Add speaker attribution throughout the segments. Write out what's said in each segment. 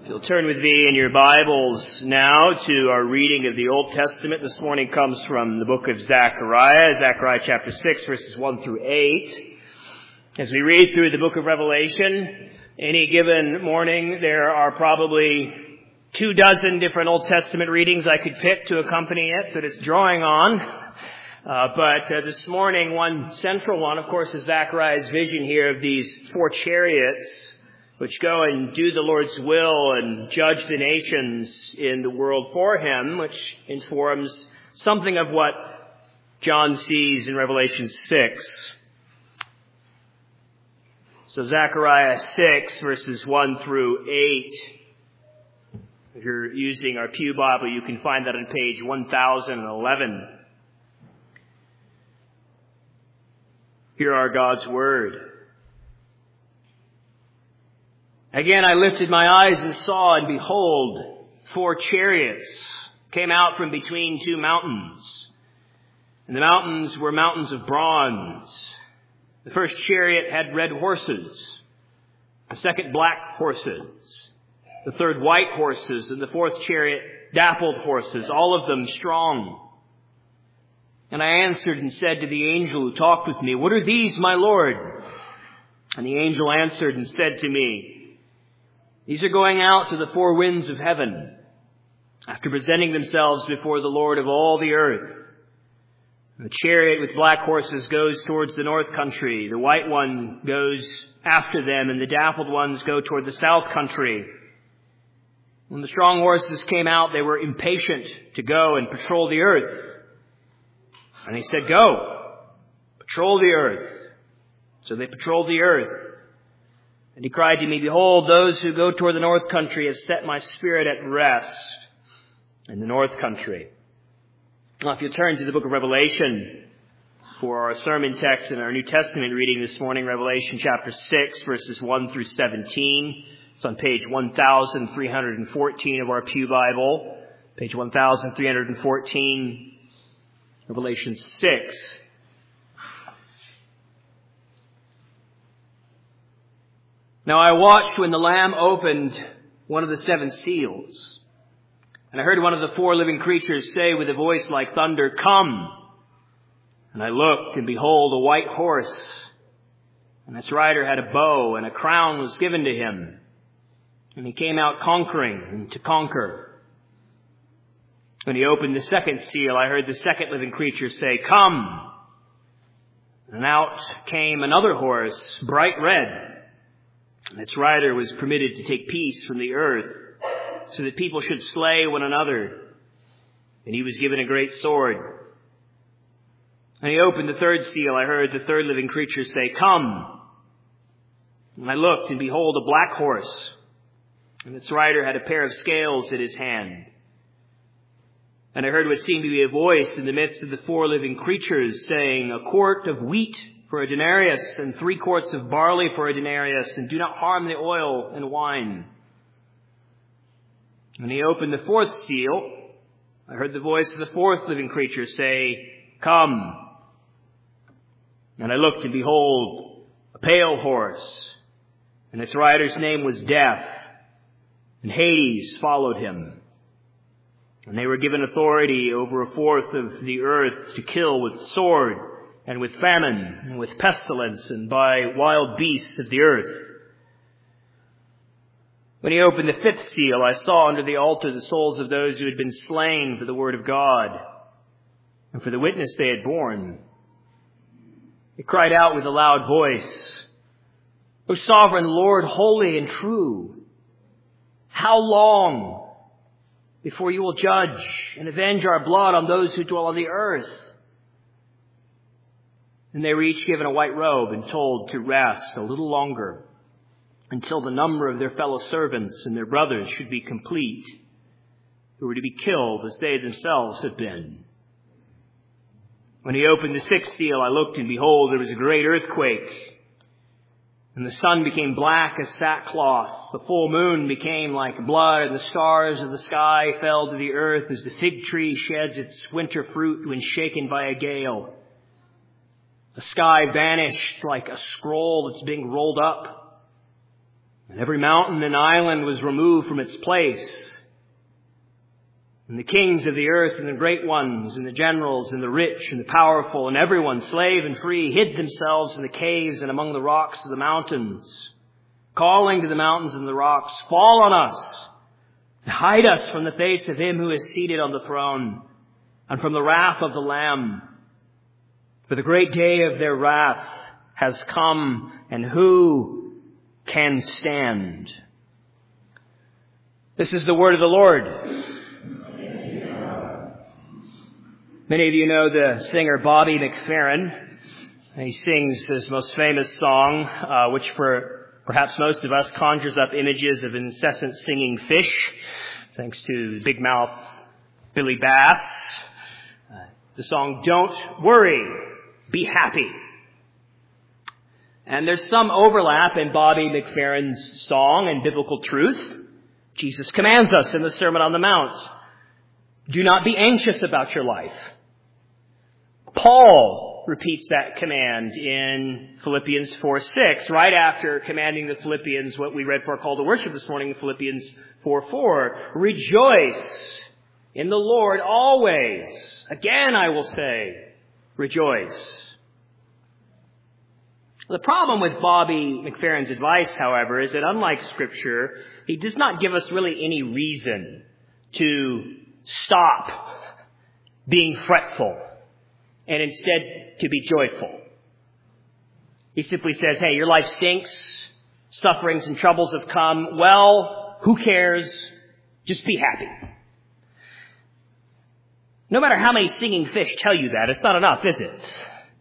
Speaker 1: If you'll turn with me in your Bibles now to our reading of the Old Testament. This morning comes from the book of Zechariah chapter 6, verses 1 through 8. As we read through the book of Revelation, any given morning there are probably 24 different Old Testament readings I could pick to accompany it that it's drawing on. But this morning, one central one, of course, is Zechariah's vision here of these 4 chariots which go and do the Lord's will and judge the nations in the world for him, which informs something of what John sees in Revelation 6. So Zechariah 6, verses 1 through 8. If you're using our Pew Bible, you can find that on page 1011. Hear our God's Word. Again, I lifted my eyes and saw, and behold, 4 chariots came out from between 2 mountains. And the mountains were mountains of bronze. The first chariot had red horses, the second black horses, the third white horses, and the fourth chariot dappled horses, all of them strong. And I answered and said to the angel who talked with me, "What are these, my Lord?" And the angel answered and said to me, "These are going out to the 4 winds of heaven, after presenting themselves before the Lord of all the earth. The chariot with black horses goes towards the north country. The white one goes after them, and the dappled ones go toward the south country." When the strong horses came out, they were impatient to go and patrol the earth. And he said, "Go, patrol the earth." So they patrolled the earth. And he cried to me, "Behold, those who go toward the north country have set my spirit at rest in the north country." Now, if you turn to the book of Revelation for our sermon text and our New Testament reading this morning, Revelation chapter 6, verses 1 through 17. It's on page 1314 of our Pew Bible. Page 1314, Revelation 6. "Now I watched when the Lamb opened one of the 7 seals. And I heard one of the 4 living creatures say with a voice like thunder, 'Come!' And I looked, and behold, a white horse. And its rider had a bow, and a crown was given to him. And he came out conquering and to conquer. When he opened the second seal, I heard the second living creature say, 'Come!' And out came another horse, bright red. And its rider was permitted to take peace from the earth, so that people should slay one another. And he was given a great sword. And he opened the third seal. I heard the third living creature say, 'Come!' And I looked, and behold, a black horse. And its rider had a pair of scales in his hand. And I heard what seemed to be a voice in the midst of the 4 living creatures saying, 'A quart of wheat for a denarius, and 3 quarts of barley for a denarius, and do not harm the oil and wine.' When he opened the 4th seal, I heard the voice of the 4th living creature say, 'Come!' And I looked, and behold, a pale horse, and its rider's name was Death, and Hades followed him. And they were given authority over 1/4 of the earth to kill with sword, and with famine, and with pestilence, and by wild beasts of the earth. When he opened the 5th seal, I saw under the altar the souls of those who had been slain for the word of God, and for the witness they had borne. They cried out with a loud voice, 'O sovereign Lord, holy and true, how long before you will judge and avenge our blood on those who dwell on the earth?' And they were each given a white robe and told to rest a little longer until the number of their fellow servants and their brothers should be complete, who were to be killed as they themselves had been. When he opened the 6th seal, I looked, and behold, there was a great earthquake. And the sun became black as sackcloth. The full moon became like blood, and the stars of the sky fell to the earth as the fig tree sheds its winter fruit when shaken by a gale. The sky vanished like a scroll that's being rolled up, And every mountain and island was removed from its place. And the kings of the earth and the great ones and the generals and the rich and the powerful and everyone, slave and free, hid themselves in the caves and among the rocks of the mountains, calling to the mountains and the rocks, fall on us and hide us from the face of him who is seated on the throne and from the wrath of the Lamb. For the great day of their wrath has come, and who can stand? This is the word of the Lord. Many of you know the singer Bobby McFerrin. He sings his most famous song, which for perhaps most of us conjures up images of incessant singing fish, thanks to big mouth Billy Bass. The song, Don't Worry, Be Happy. And there's some overlap in Bobby McFerrin's song and biblical truth. Jesus commands us in the Sermon on the Mount, do not be anxious about your life. Paul repeats that command in Philippians 4:6, right after commanding the Philippians what we read for our call to worship this morning in Philippians 4:4. Rejoice in the Lord always. Again, I will say, rejoice. The problem with Bobby McFerrin's advice, however, is that unlike Scripture, he does not give us really any reason to stop being fretful and instead to be joyful. He simply says, hey, your life stinks, sufferings and troubles have come. Well, who cares? Just be happy. No matter how many singing fish tell you that, it's not enough, is it?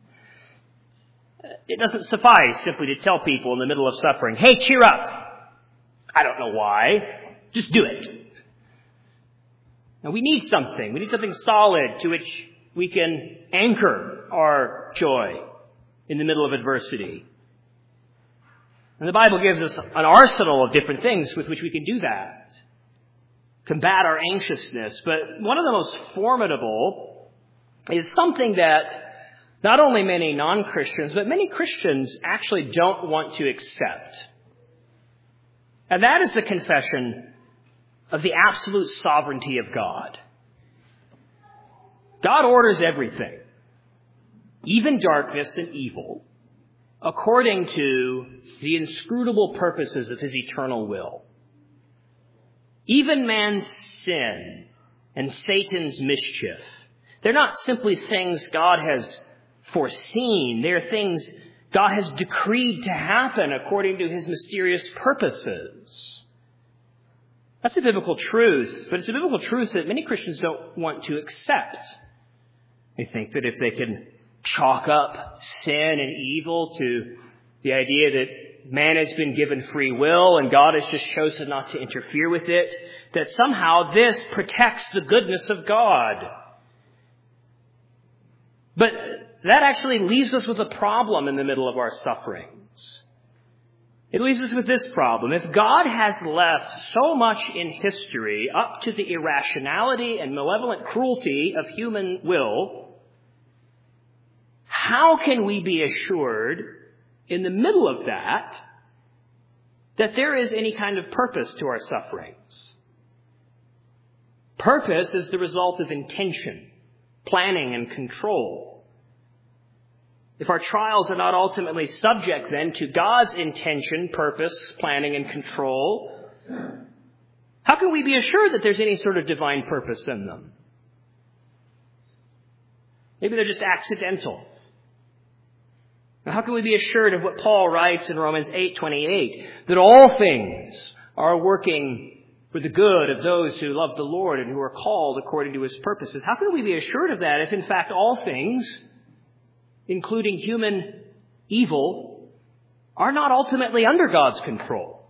Speaker 1: It doesn't suffice simply to tell people in the middle of suffering, hey, cheer up. I don't know why. Just do it. Now, we need something. We need something solid to which we can anchor our joy in the middle of adversity. And the Bible gives us an arsenal of different things with which we can do that. Combat our anxiousness. But one of the most formidable is something that not only many non-Christians, but many Christians actually don't want to accept. And that is the confession of the absolute sovereignty of God. God orders everything, even darkness and evil, according to the inscrutable purposes of his eternal will. Even man's sin and Satan's mischief, they're not simply things God has foreseen. They're things God has decreed to happen according to his mysterious purposes. That's a biblical truth, but it's a biblical truth that many Christians don't want to accept. They think that if they can chalk up sin and evil to the idea that man has been given free will and God has just chosen not to interfere with it, that somehow this protects the goodness of God. But that actually leaves us with a problem in the middle of our sufferings. It leaves us with this problem. If God has left so much in history up to the irrationality and malevolent cruelty of human will, how can we be assured in the middle of that there is any kind of purpose to our sufferings? Purpose is the result of intention, planning, and control. If our trials are not ultimately subject then to God's intention, purpose, planning, and control, how can we be assured that there's any sort of divine purpose in them? Maybe they're just accidental. Now, how can we be assured of what Paul writes in Romans 8:28, that all things are working for the good of those who love the Lord and who are called according to his purposes? How can we be assured of that if, in fact, all things, including human evil, are not ultimately under God's control?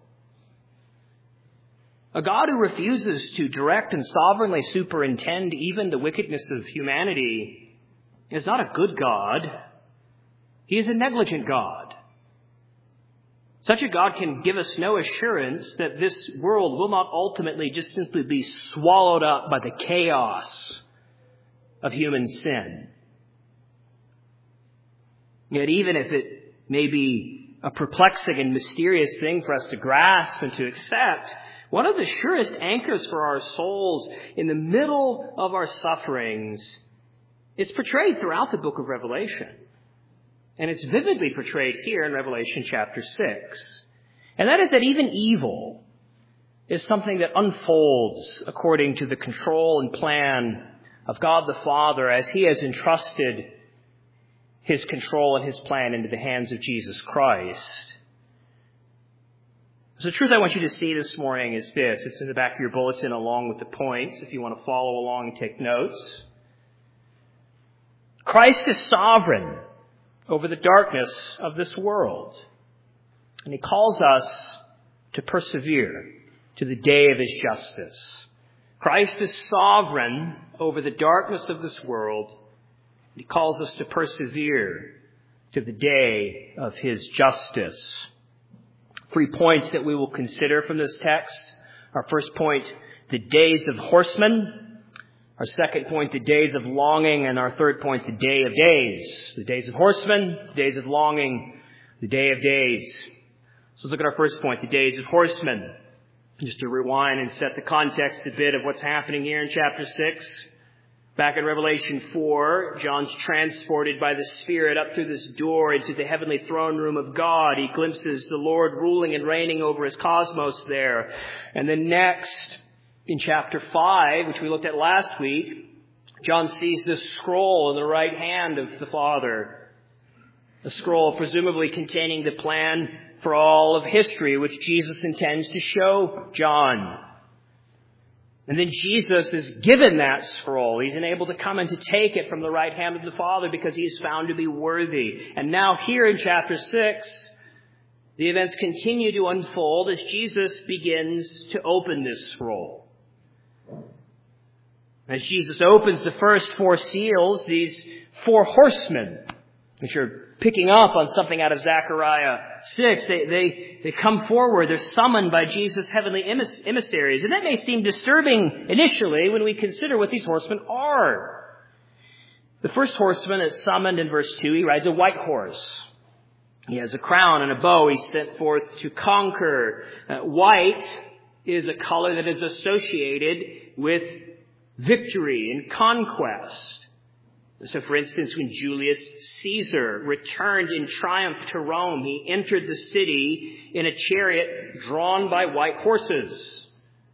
Speaker 1: A God who refuses to direct and sovereignly superintend even the wickedness of humanity is not a good God. He is a negligent God. Such a God can give us no assurance that this world will not ultimately just simply be swallowed up by the chaos of human sin. Yet even if it may be a perplexing and mysterious thing for us to grasp and to accept, one of the surest anchors for our souls in the middle of our sufferings, it's portrayed throughout the book of Revelation. And it's vividly portrayed here in Revelation chapter 6. And that is that even evil is something that unfolds according to the control and plan of God the Father as He has entrusted His control and His plan into the hands of Jesus Christ. So the truth I want you to see this morning is this. It's in the back of your bulletin along with the points if you want to follow along and take notes. Christ is sovereign over the darkness of this world. And He calls us to persevere to the day of His justice. Christ is sovereign over the darkness of this world. He calls us to persevere to the day of His justice. 3 points that we will consider from this text. Our first point, the days of horsemen. Our second point, the days of longing. And our third point, the day of days. The days of horsemen, the days of longing, the day of days. So let's look at our first point, the days of horsemen. Just to rewind and set the context a bit of what's happening here in chapter 6. Back in Revelation 4, John's transported by the Spirit up through this door into the heavenly throne room of God. He glimpses the Lord ruling and reigning over His cosmos there. And then next, in chapter 5, which we looked at last week, John sees this scroll in the right hand of the Father. A scroll presumably containing the plan for all of history, which Jesus intends to show John. And then Jesus is given that scroll. He's enabled to come and to take it from the right hand of the Father because He is found to be worthy. And now here in chapter 6, the events continue to unfold as Jesus begins to open this scroll. As Jesus opens the first 4 seals, these 4 horsemen, which are picking up on something out of Zechariah 6, they come forward. They're summoned by Jesus' heavenly emissaries. And that may seem disturbing initially when we consider what these horsemen are. The first horseman is summoned in verse 2. He rides a white horse. He has a crown and a bow. He's sent forth to conquer. White is a color that is associated with victory and conquest. So, for instance, when Julius Caesar returned in triumph to Rome, he entered the city in a chariot drawn by white horses.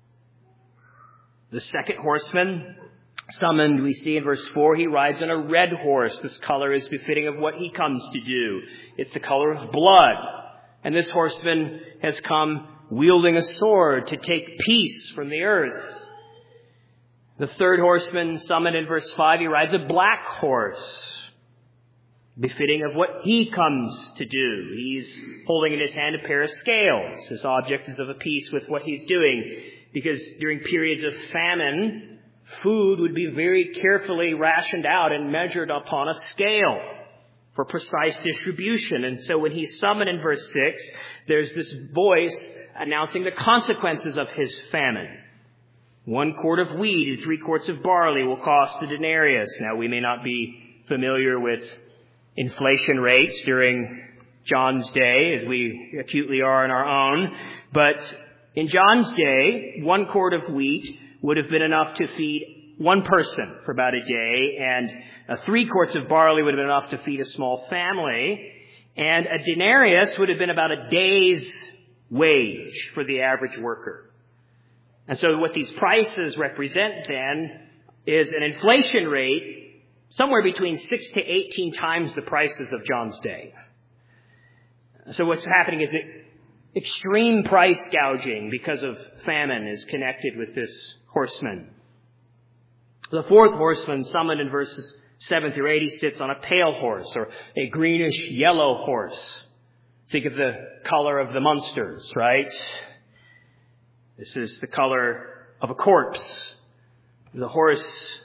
Speaker 1: The second horseman summoned, we see in verse 4, he rides on a red horse. This color is befitting of what he comes to do. It's the color of blood. And this horseman has come wielding a sword to take peace from the earth. The third horseman summoned in verse 5, he rides a black horse, befitting of what he comes to do. He's holding in his hand a pair of scales. His object is of a piece with what he's doing, because during periods of famine, food would be very carefully rationed out and measured upon a scale for precise distribution. And so when he's summoned in verse 6, there's this voice announcing the consequences of his famine. 1 quart of wheat and 3 quarts of barley will cost a denarius. Now, we may not be familiar with inflation rates during John's day, as we acutely are in our own. But in John's day, 1 quart of wheat would have been enough to feed one person for about a day, and 3 quarts of barley would have been enough to feed a small family, and a denarius would have been about a day's wage for the average worker. And so what these prices represent then is an inflation rate somewhere between 6 to 18 times the prices of John's day. So what's happening is that extreme price gouging because of famine is connected with this horseman. The fourth horseman, summoned in verses 7 through 8, he sits on a pale horse, or a greenish yellow horse. Think of the color of the Munsters, right? This is the color of a corpse. The horse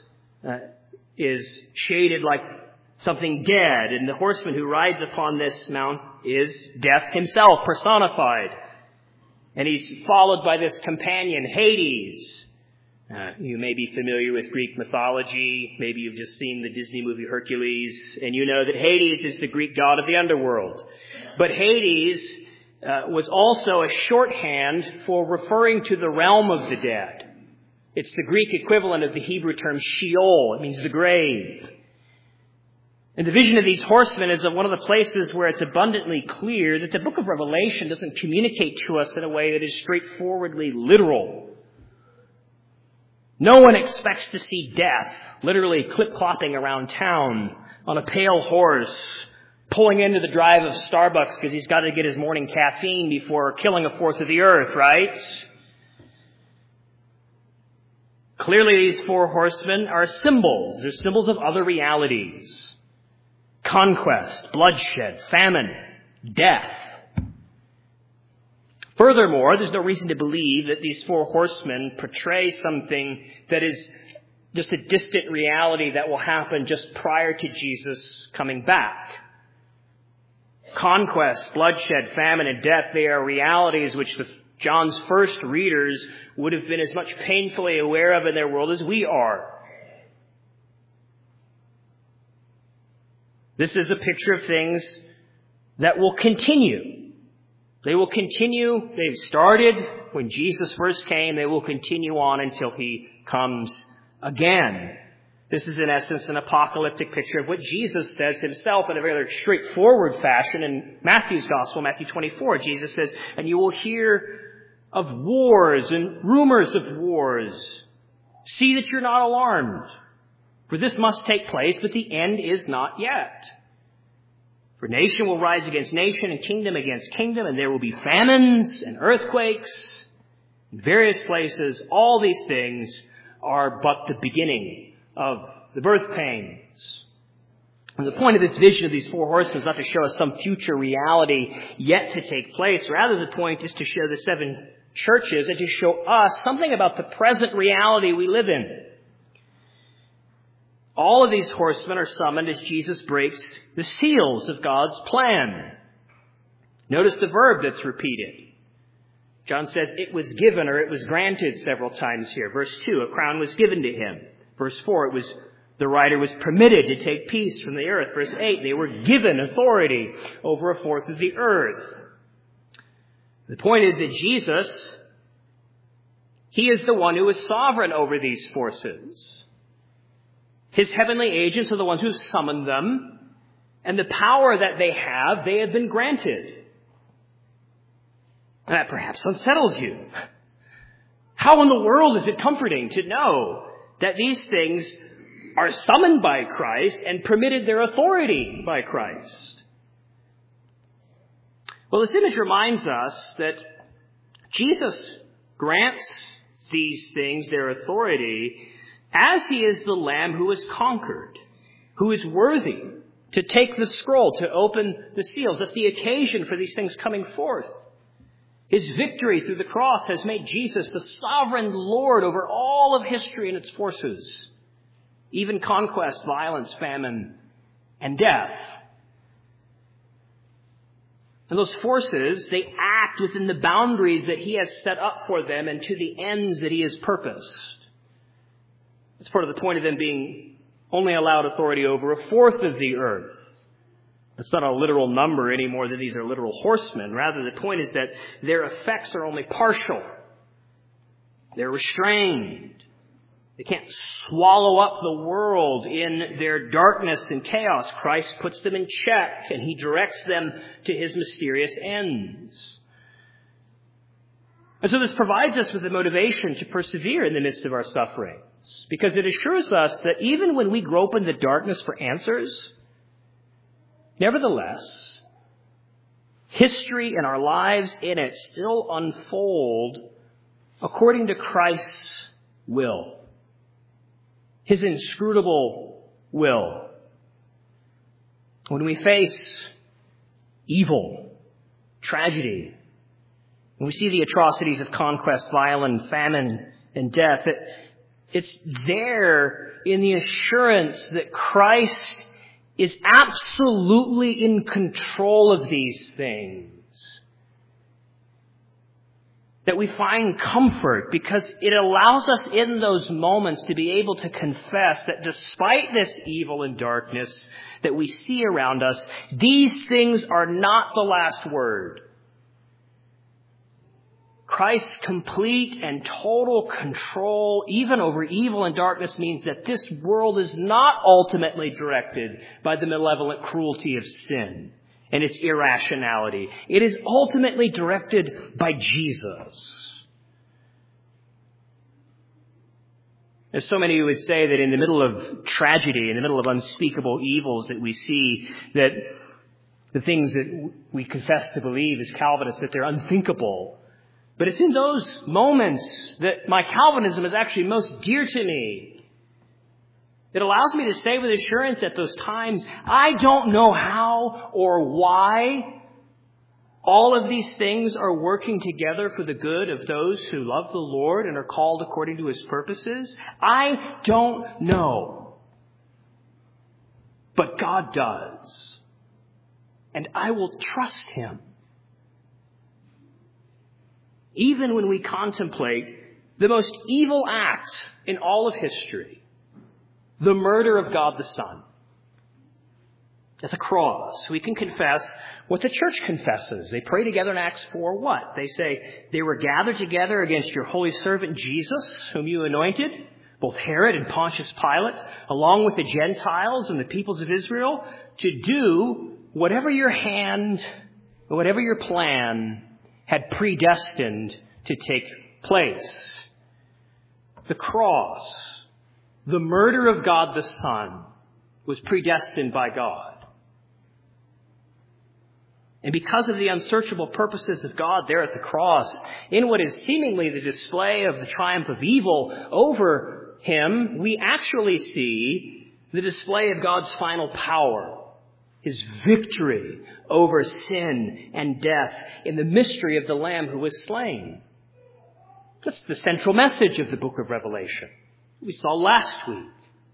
Speaker 1: is shaded like something dead, and the horseman who rides upon this mount is death himself personified. And he's followed by this companion, Hades. You may be familiar with Greek mythology. Maybe you've just seen the Disney movie Hercules, and you know that Hades is the Greek god of the underworld. But Hades was also a shorthand for referring to the realm of the dead. It's the Greek equivalent of the Hebrew term Sheol. It means the grave. And the vision of these horsemen is one of the places where it's abundantly clear that the book of Revelation doesn't communicate to us in a way that is straightforwardly literal. No one expects to see death literally clip-clopping around town on a pale horse, pulling into the drive of Starbucks because he's got to get his morning caffeine before killing a fourth of the earth, right? Clearly, these four horsemen are symbols. They're symbols of other realities. Conquest, bloodshed, famine, death. Furthermore, there's no reason to believe that these four horsemen portray something that is just a distant reality that will happen just prior to Jesus coming back. Conquest, bloodshed, famine, and death, they are realities which John's first readers would have been as much painfully aware of in their world as we are. This is a picture of things that will continue. They will continue. They've started when Jesus first came. They will continue on until he comes again. This is in essence an apocalyptic picture of what Jesus says himself in a very straightforward fashion in Matthew's Gospel, Matthew 24. Jesus says, "And you will hear of wars and rumors of wars. See that you're not alarmed. For this must take place, but the end is not yet. For nation will rise against nation and kingdom against kingdom, and there will be famines and earthquakes in various places. All these things are but the beginning of the birth pains." And the point of this vision of these four horsemen is not to show us some future reality yet to take place. Rather, the point is to show the seven churches and to show us something about the present reality we live in. All of these horsemen are summoned as Jesus breaks the seals of God's plan. Notice the verb that's repeated. John says it was given or it was granted several times here. Verse 2, a crown was given to him. Verse 4, the rider was permitted to take peace from the earth. Verse 8, they were given authority over a fourth of the earth. The point is that Jesus, he is the one who is sovereign over these forces. His heavenly agents are the ones who summoned them, and the power that they have been granted. And that perhaps unsettles you. How in the world is it comforting to know that these things are summoned by Christ and permitted their authority by Christ? Well, this image reminds us that Jesus grants these things their authority as he is the Lamb who is conquered, who is worthy to take the scroll, to open the seals. That's the occasion for these things coming forth. His victory through the cross has made Jesus the sovereign Lord over all of history and its forces, even conquest, violence, famine, and death. And those forces, they act within the boundaries that he has set up for them and to the ends that he has purposed. It's part of the point of them being only allowed authority over a fourth of the earth. It's not a literal number any more than these are literal horsemen. Rather, the point is that their effects are only partial. They're restrained. They can't swallow up the world in their darkness and chaos. Christ puts them in check, and he directs them to his mysterious ends. And so this provides us with the motivation to persevere in the midst of our sufferings, because it assures us that even when we grope in the darkness for answers, nevertheless, history and our lives in it still unfold according to Christ's will, his inscrutable will. When we face evil, tragedy, when we see the atrocities of conquest, violence, famine, and death, it's there in the assurance that Christ is absolutely in control of these things. that we find comfort because it allows us in those moments to be able to confess that despite this evil and darkness that we see around us, these things are not the last word. Christ's complete and total control, even over evil and darkness, means that this world is not ultimately directed by the malevolent cruelty of sin and its irrationality. It is ultimately directed by Jesus. There's so many who would say that in the middle of tragedy, in the middle of unspeakable evils that we see, that the things that we confess to believe as Calvinists, that they're unthinkable. But it's in those moments that my Calvinism is actually most dear to me. It allows me to say with assurance at those times, I don't know how or why all of these things are working together for the good of those who love the Lord and are called according to His purposes. I don't know. But God does. And I will trust Him. Even when we contemplate the most evil act in all of history, the murder of God the Son, at the cross, we can confess what the church confesses. They pray together in Acts 4 what? They say, they were gathered together against your holy servant Jesus, whom you anointed, both Herod and Pontius Pilate, along with the Gentiles and the peoples of Israel, to do whatever your hand, whatever your plan had predestined to take place. The cross, the murder of God the Son, was predestined by God. And because of the unsearchable purposes of God there at the cross, in what is seemingly the display of the triumph of evil over Him, we actually see the display of God's final power. His victory over sin and death in the mystery of the Lamb who was slain. That's the central message of the book of Revelation we saw last week.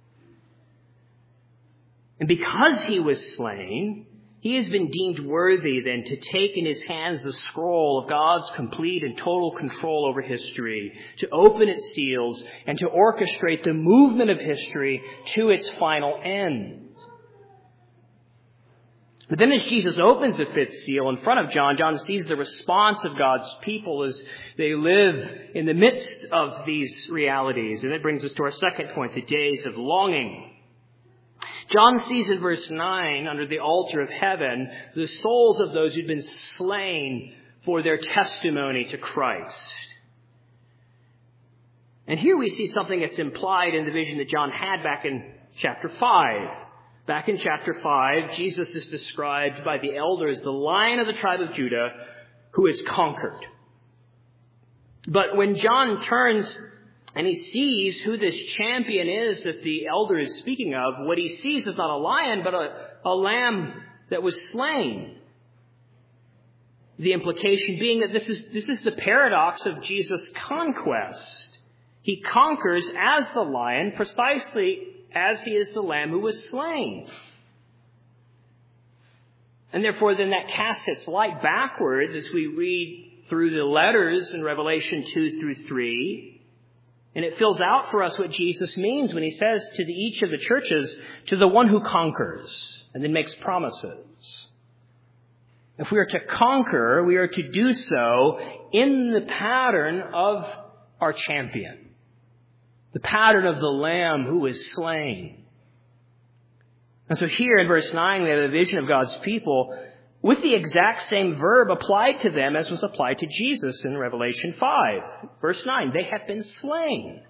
Speaker 1: And because He was slain, He has been deemed worthy then to take in His hands the scroll of God's complete and total control over history, to open its seals and to orchestrate the movement of history to its final end. But then as Jesus opens the fifth seal in front of John, John sees the response of God's people as they live in the midst of these realities. And that brings us to our second point, the days of longing. John sees in verse 9, under the altar of heaven, the souls of those who'd been slain for their testimony to Christ. And here we see something that's implied in the vision that John had back in chapter 5. Back in chapter 5, Jesus is described by the elders as the Lion of the tribe of Judah who is conquered. But when John turns and he sees who this champion is that the elder is speaking of, what he sees is not a lion, but a lamb that was slain. The implication being that this is the paradox of Jesus' conquest. He conquers as the lion precisely as He is the lamb who was slain. And therefore then that casts its light backwards as we read through the letters in Revelation 2 through 3. And it fills out for us what Jesus means when He says to each of the churches, to the one who conquers, and then makes promises. If we are to conquer, we are to do so in the pattern of our champion. The pattern of the Lamb who was slain. And so here in verse 9, we have a vision of God's people with the exact same verb applied to them as was applied to Jesus in Revelation 5. Verse 9, they have been slain.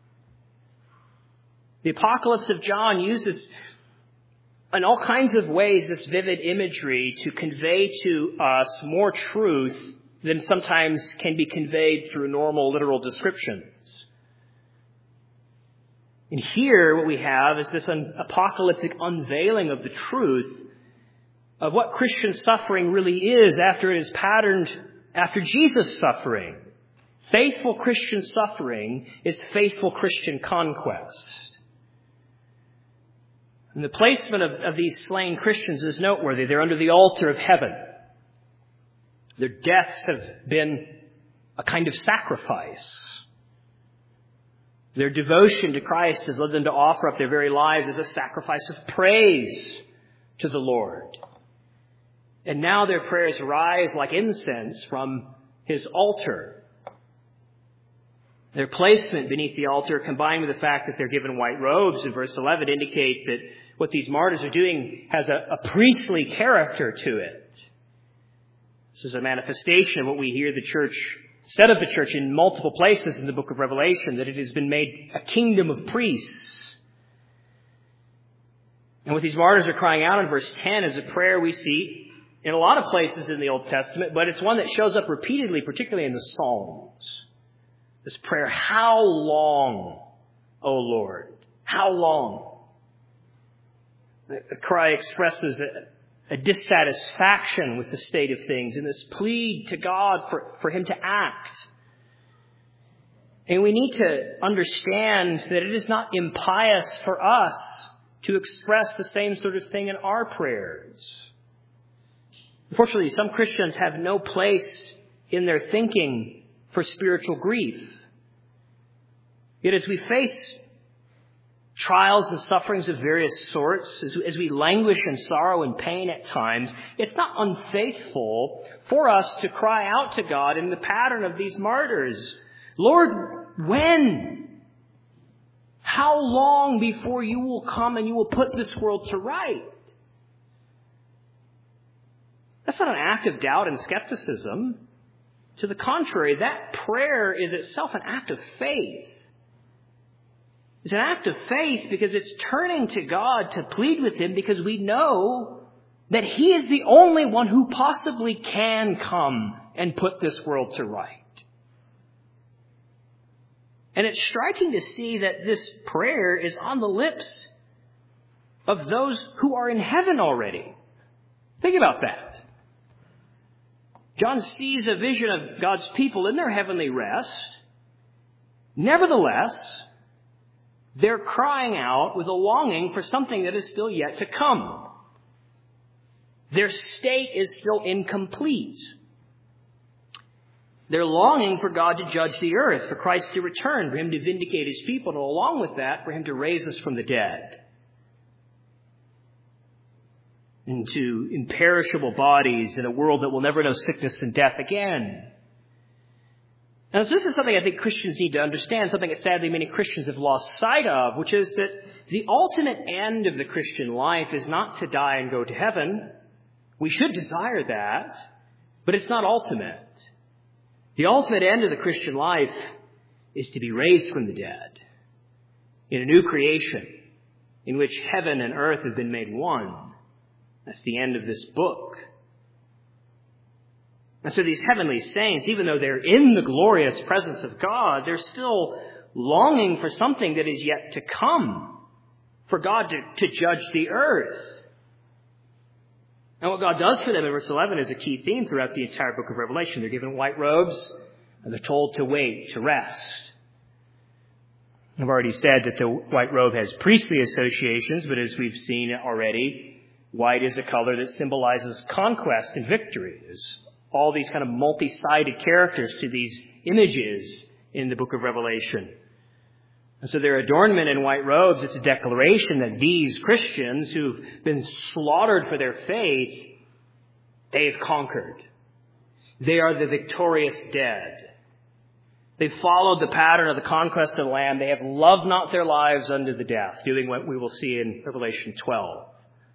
Speaker 1: The Apocalypse of John uses in all kinds of ways this vivid imagery to convey to us more truth than sometimes can be conveyed through normal literal descriptions. And here what we have is this apocalyptic unveiling of the truth of what Christian suffering really is after it is patterned after Jesus' suffering. Faithful Christian suffering is faithful Christian conquest. And the placement of these slain Christians is noteworthy. They're under the altar of heaven. Their deaths have been a kind of sacrifice. Their devotion to Christ has led them to offer up their very lives as a sacrifice of praise to the Lord. And now their prayers rise like incense from his altar. Their placement beneath the altar, combined with the fact that they're given white robes in verse 11, indicate that what these martyrs are doing has a priestly character to it. This is a manifestation of what we hear the church said of the church in multiple places in the book of Revelation, that it has been made a kingdom of priests. And what these martyrs are crying out in verse 10 is a prayer we see in a lot of places in the Old Testament, but it's one that shows up repeatedly, particularly in the Psalms. This prayer, how long, O Lord? How long? The cry expresses a dissatisfaction with the state of things and this plea to God for him to act. And we need to understand that it is not impious for us to express the same sort of thing in our prayers. Unfortunately, some Christians have no place in their thinking for spiritual grief. Yet as we face trials and sufferings of various sorts, as we languish in sorrow and pain at times, it's not unfaithful for us to cry out to God in the pattern of these martyrs. Lord, when? How long before you will come and you will put this world to right? That's not an act of doubt and skepticism. To the contrary, that prayer is itself an act of faith. It's an act of faith because it's turning to God to plead with him because we know that he is the only one who possibly can come and put this world to right. And it's striking to see that this prayer is on the lips of those who are in heaven already. Think about that. John sees a vision of God's people in their heavenly rest. Nevertheless, they're crying out with a longing for something that is still yet to come. Their state is still incomplete. They're longing for God to judge the earth, for Christ to return, for him to vindicate his people, and along with that, for him to raise us from the dead into imperishable bodies in a world that will never know sickness and death again. Now, this is something I think Christians need to understand, something that sadly many Christians have lost sight of, which is that the ultimate end of the Christian life is not to die and go to heaven. We should desire that, but it's not ultimate. The ultimate end of the Christian life is to be raised from the dead in a new creation in which heaven and earth have been made one. That's the end of this book. And so these heavenly saints, even though they're in the glorious presence of God, they're still longing for something that is yet to come, for God to judge the earth. And what God does for them in verse 11 is a key theme throughout the entire book of Revelation. They're given white robes, and they're told to wait, to rest. I've already said that the white robe has priestly associations, but as we've seen already, white is a color that symbolizes conquest and victory. There's all these kind of multi-sided characters to these images in the book of Revelation. And so their adornment in white robes, it's a declaration that these Christians who've been slaughtered for their faith, they've conquered. They are the victorious dead. They've followed the pattern of the conquest of the Lamb. They have loved not their lives unto the death, doing what we will see in Revelation 12.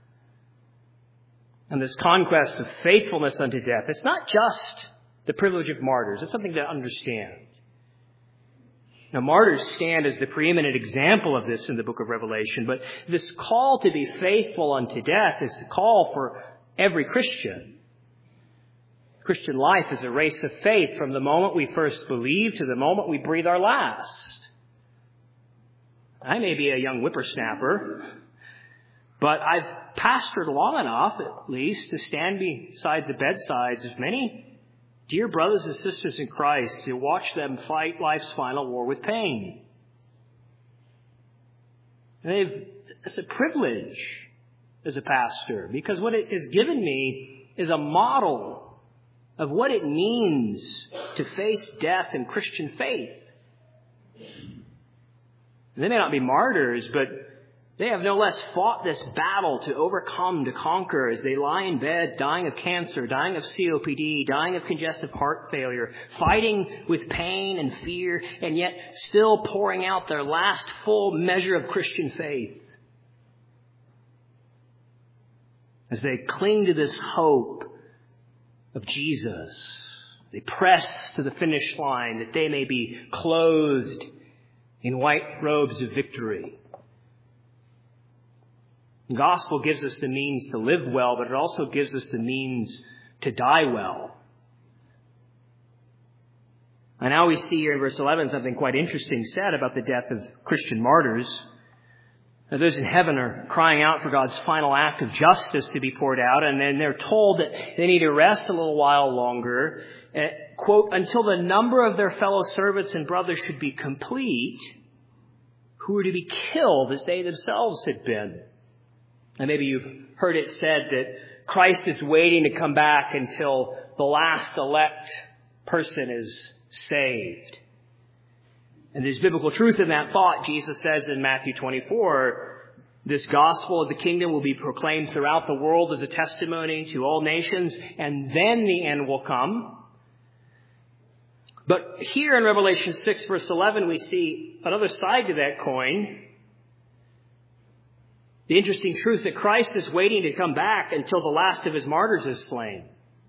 Speaker 1: And this conquest of faithfulness unto death, it's not just the privilege of martyrs. It's something to understand. Now, martyrs stand as the preeminent example of this in the book of Revelation, but this call to be faithful unto death is the call for every Christian. Christian life is a race of faith from the moment we first believe to the moment we breathe our last. I may be a young whippersnapper, but I've pastored long enough, at least, to stand beside the bedsides of many dear brothers and sisters in Christ to watch them fight life's final war with pain. And it's a privilege as a pastor, because what it has given me is a model of what it means to face death in Christian faith. And they may not be martyrs, but they have no less fought this battle to overcome, to conquer, as they lie in beds, dying of cancer, dying of COPD, dying of congestive heart failure, fighting with pain and fear, and yet still pouring out their last full measure of Christian faith. As they cling to this hope of Jesus, they press to the finish line that they may be clothed in white robes of victory. The gospel gives us the means to live well, but it also gives us the means to die well. And now we see here in verse 11 something quite interesting said about the death of Christian martyrs. Now, those in heaven are crying out for God's final act of justice to be poured out, and then they're told that they need to rest a little while longer, quote, until the number of their fellow servants and brothers should be complete, who were to be killed as they themselves had been. And maybe you've heard it said that Christ is waiting to come back until the last elect person is saved. And there's biblical truth in that thought. Jesus says in Matthew 24, this gospel of the kingdom will be proclaimed throughout the world as a testimony to all nations, and then the end will come. But here in Revelation 6, verse 11, we see another side to that coin. The interesting truth that Christ is waiting to come back until the last of his martyrs is slain.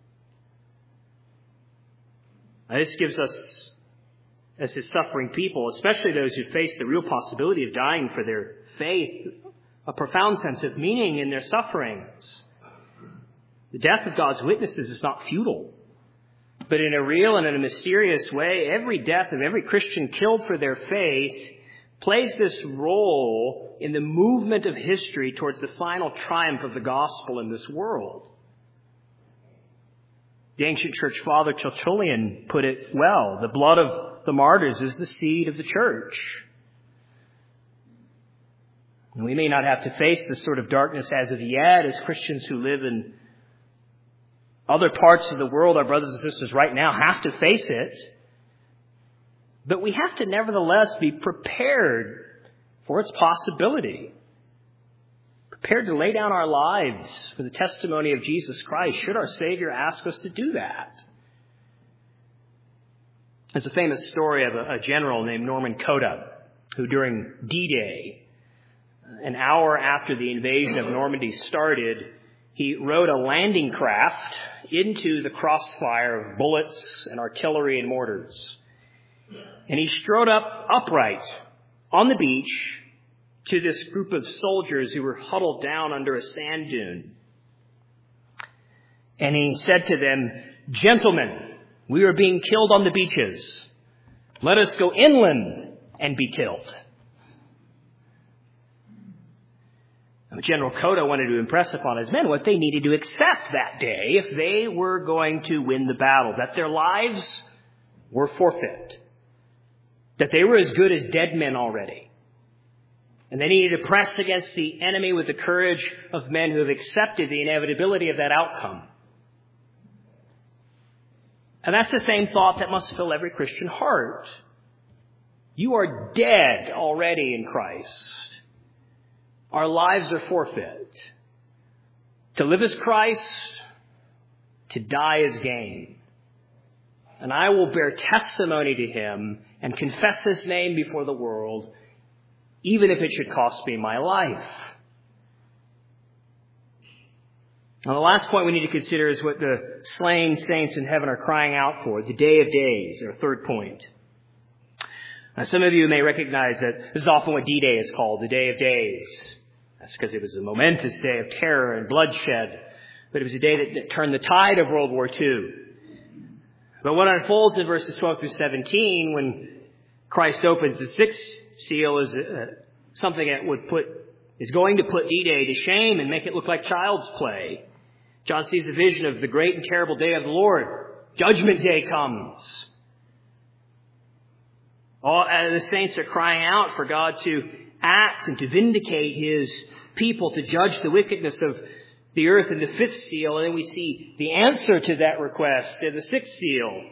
Speaker 1: Now, this gives us, as his suffering people, especially those who face the real possibility of dying for their faith, a profound sense of meaning in their sufferings. The death of God's witnesses is not futile, but in a real and in a mysterious way, every death of every Christian killed for their faith plays this role in the movement of history towards the final triumph of the gospel in this world. The ancient church father Tertullian put it well. The blood of the martyrs is the seed of the church. And we may not have to face this sort of darkness as of yet as Christians who live in other parts of the world. Our brothers and sisters right now have to face it. But we have to nevertheless be prepared for its possibility. Prepared to lay down our lives for the testimony of Jesus Christ, should our Savior ask us to do that. There's a famous story of a general named Norman Coda, who during D-Day, an hour after the invasion of Normandy started, he rode a landing craft into the crossfire of bullets and artillery and mortars. And he strode up upright on the beach to this group of soldiers who were huddled down under a sand dune. And he said to them, "Gentlemen, we are being killed on the beaches. Let us go inland and be killed." Now, General Coda wanted to impress upon his men what they needed to accept that day if they were going to win the battle, that their lives were forfeit, that they were as good as dead men already. And they needed to press against the enemy with the courage of men who have accepted the inevitability of that outcome. And that's the same thought that must fill every Christian heart. You are dead already in Christ. Our lives are forfeit. To live as Christ, to die as gain. And I will bear testimony to him and confess his name before the world, even if it should cost me my life. Now, the last point we need to consider is what the slain saints in heaven are crying out for, the day of days, our third point. Now, some of you may recognize that this is often what D-Day is called, the day of days. That's because it was a momentous day of terror and bloodshed, but it was a day that turned the tide of World War II. But what unfolds in verses 12 through 17, when Christ opens the sixth seal, is something that is going to put D-Day to shame and make it look like child's play. John sees a vision of the great and terrible day of the Lord. Judgment Day comes. All the saints are crying out for God to act and to vindicate his people, to judge the wickedness of the earth in the fifth seal, and then we see the answer to that request in the sixth seal.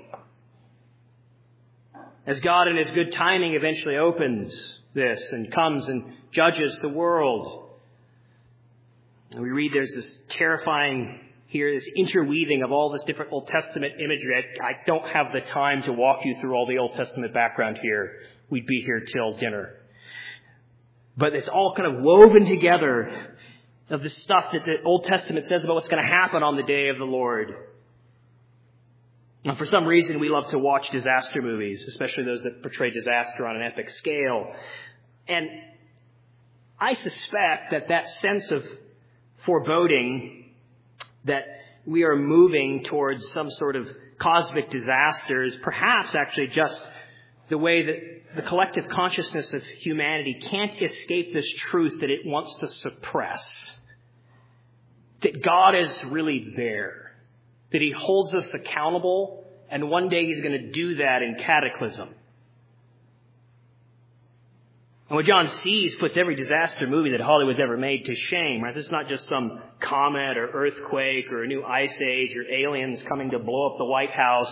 Speaker 1: As God in His good timing eventually opens this and comes and judges the world. And we read there's this terrifying here, this interweaving of all this different Old Testament imagery. I don't have the time to walk you through all the Old Testament background here. We'd be here till dinner. But it's all kind of woven together of the stuff that the Old Testament says about what's going to happen on the day of the Lord. And for some reason, we love to watch disaster movies, especially those that portray disaster on an epic scale. And I suspect that sense of foreboding that we are moving towards some sort of cosmic disaster is perhaps actually just the way that the collective consciousness of humanity can't escape this truth that it wants to suppress. That God is really there. That He holds us accountable, and one day He's going to do that in cataclysm. And what John sees puts every disaster movie that Hollywood's ever made to shame, right? This is not just some comet or earthquake or a new ice age or aliens coming to blow up the White House.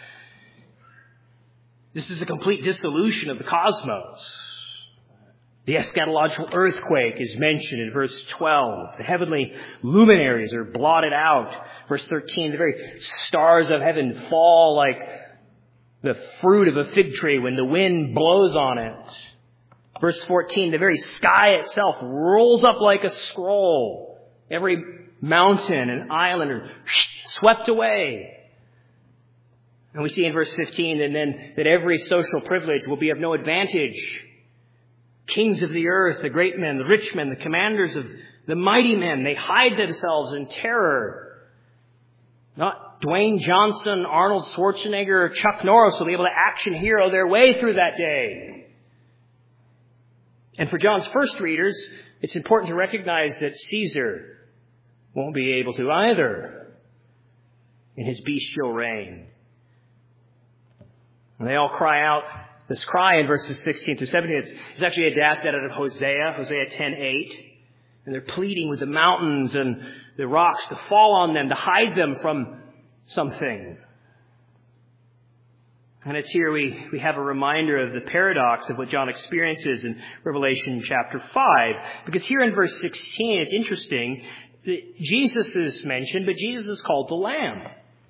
Speaker 1: This is a complete dissolution of the cosmos. The eschatological earthquake is mentioned in verse 12. The heavenly luminaries are blotted out. Verse 13, the very stars of heaven fall like the fruit of a fig tree when the wind blows on it. Verse 14, the very sky itself rolls up like a scroll. Every mountain and island are swept away. And we see in verse 15 and then that every social privilege will be of no advantage. Kings of the earth, the great men, the rich men, the commanders of the mighty men, they hide themselves in terror. Not Dwayne Johnson, Arnold Schwarzenegger, or Chuck Norris will be able to action hero their way through that day. And for John's first readers, it's important to recognize that Caesar won't be able to either in his bestial reign. And they all cry out this cry in verses 16 through 17. It's actually adapted out of Hosea 10:8. And they're pleading with the mountains and the rocks to fall on them, to hide them from something. And it's here we have a reminder of the paradox of what John experiences in Revelation chapter 5. Because here in verse 16, it's interesting that Jesus is mentioned, but Jesus is called the Lamb.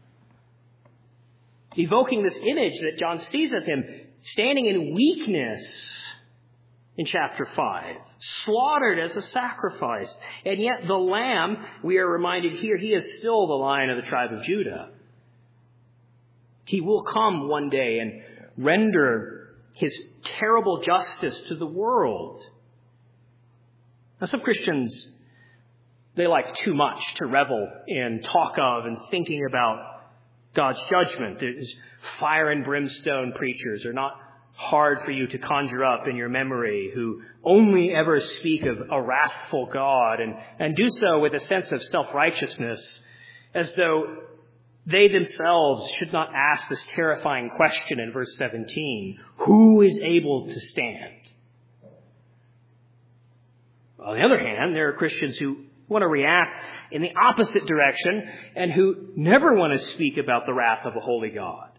Speaker 1: Evoking this image that John sees of Him standing in weakness in chapter 5. Slaughtered as a sacrifice. And yet the Lamb, we are reminded here, He is still the Lion of the tribe of Judah. He will come one day and render His terrible justice to the world. Now, some Christians, they like too much to revel in, talk of, and thinking about God's judgment. There's fire and brimstone preachers are not hard for you to conjure up in your memory, who only ever speak of a wrathful God and do so with a sense of self-righteousness, as though they themselves should not ask this terrifying question in verse 17. Who is able to stand? On the other hand, there are Christians who want to react in the opposite direction and who never want to speak about the wrath of a holy God.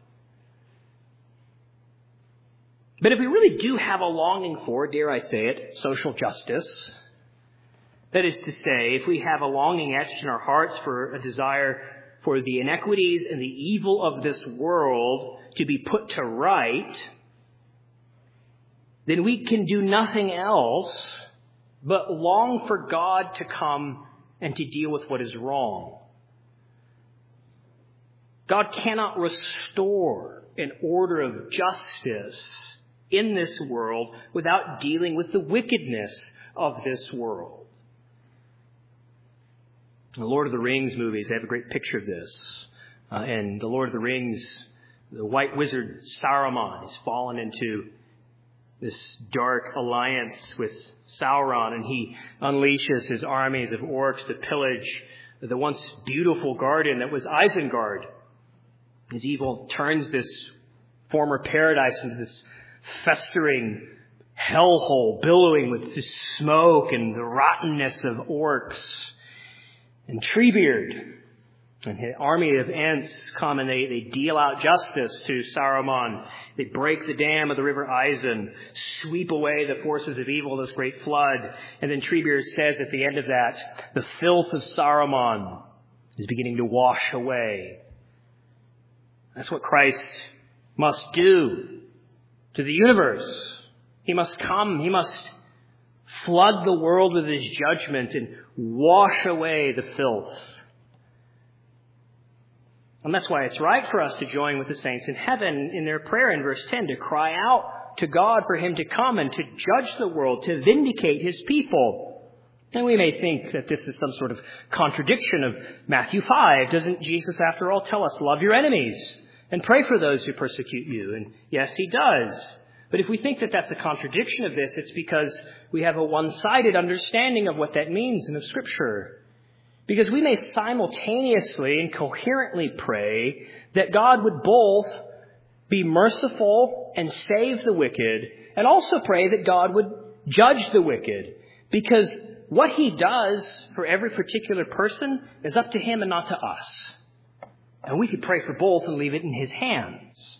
Speaker 1: But if we really do have a longing for, dare I say it, social justice, that is to say, if we have a longing etched in our hearts for a desire for the inequities and the evil of this world to be put to right, then we can do nothing else but long for God to come and to deal with what is wrong. God cannot restore an order of justice in this world without dealing with the wickedness of this world. The Lord of the Rings movies, they have a great picture of this. And the Lord of the Rings, the white wizard Saruman has fallen into this dark alliance with Sauron, and he unleashes his armies of orcs to pillage the once beautiful garden that was Isengard. His evil turns this former paradise into this festering hellhole, billowing with the smoke and the rottenness of orcs. And Treebeard and his army of Ents come and they deal out justice to Saruman. They break the dam of the river Isen, sweep away the forces of evil, this great flood. And then Treebeard says at the end of that, the filth of Saruman is beginning to wash away. That's what Christ must do to the universe. He must come. He must flood the world with his judgment and wash away the filth. And that's why it's right for us to join with the saints in heaven in their prayer in verse 10, to cry out to God for him to come and to judge the world, to vindicate his people. And we may think that this is some sort of contradiction of Matthew 5. Doesn't Jesus, after all, tell us, love your enemies and pray for those who persecute you? And yes, he does. But if we think that that's a contradiction of this, it's because we have a one-sided understanding of what that means and of Scripture. Because we may simultaneously and coherently pray that God would both be merciful and save the wicked, and also pray that God would judge the wicked. Because what he does for every particular person is up to him and not to us. And we could pray for both and leave it in his hands.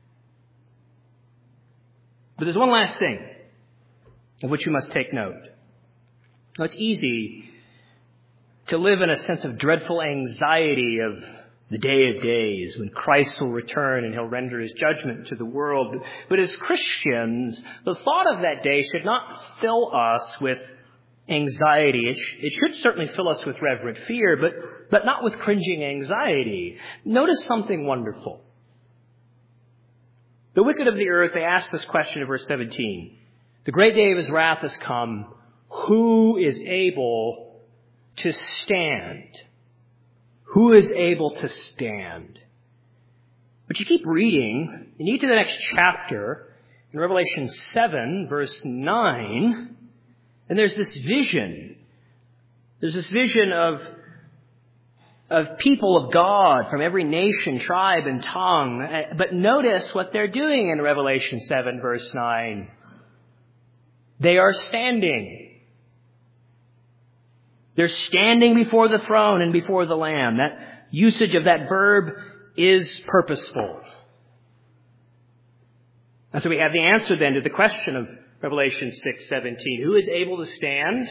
Speaker 1: But there's one last thing of which you must take note. Now, it's easy to live in a sense of dreadful anxiety of the day of days when Christ will return and he'll render his judgment to the world. But as Christians, the thought of that day should not fill us with anxiety. It should certainly fill us with reverent fear, but not with cringing anxiety. Notice something wonderful. The wicked of the earth, they ask this question in verse 17. The great day of his wrath has come. Who is able to stand? Who is able to stand? But you keep reading, you get to the next chapter, in Revelation 7, verse 9, and there's this vision. There's this vision of people of God from every nation, tribe, and tongue. But notice what they're doing in Revelation 7, verse 9. They are standing. They're standing before the throne and before the Lamb. That usage of that verb is purposeful. And so we have the answer then to the question of Revelation 6:17. Who is able to stand?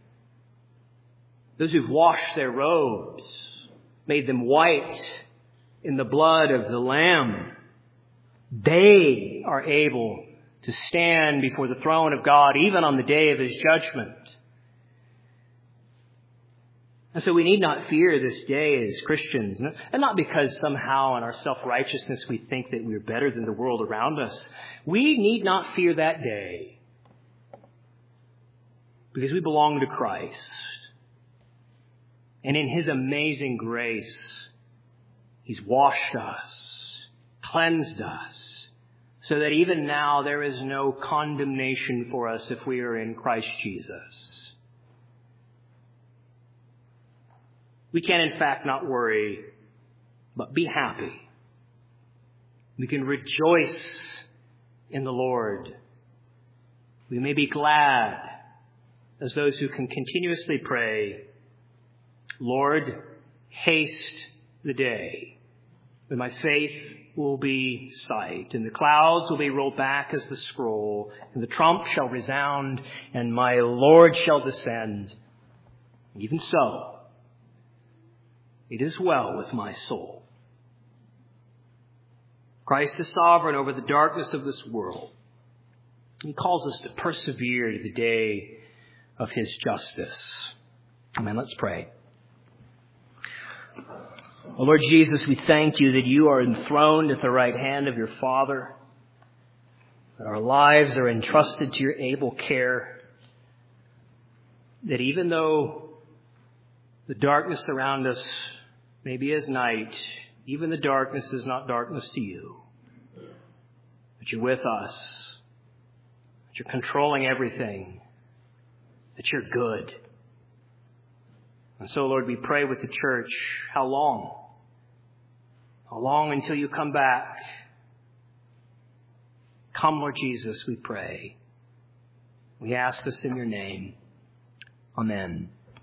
Speaker 1: Those who've washed their robes, made them white in the blood of the Lamb. They are able to stand before the throne of God even on the day of his judgment. And so we need not fear this day as Christians, and not because somehow in our self-righteousness we think that we're better than the world around us. We need not fear that day because we belong to Christ. And in his amazing grace, he's washed us, cleansed us, so that even now there is no condemnation for us if we are in Christ Jesus. We can, in fact, not worry, but be happy. We can rejoice in the Lord. We may be glad as those who can continuously pray, Lord, haste the day when my faith will be sight, and the clouds will be rolled back as the scroll, and the trump shall resound, and my Lord shall descend. Even so, it is well with my soul. Christ is sovereign over the darkness of this world. He calls us to persevere to the day of his justice. Amen. Let's pray. Oh, Lord Jesus, we thank you that you are enthroned at the right hand of your Father, that our lives are entrusted to your able care, that even though the darkness around us may be as night, even the darkness is not darkness to you, but you're with us, that you're controlling everything, that you're good. And so, Lord, we pray with the church, how long? How long until you come back? Come, Lord Jesus, we pray. We ask this in your name. Amen.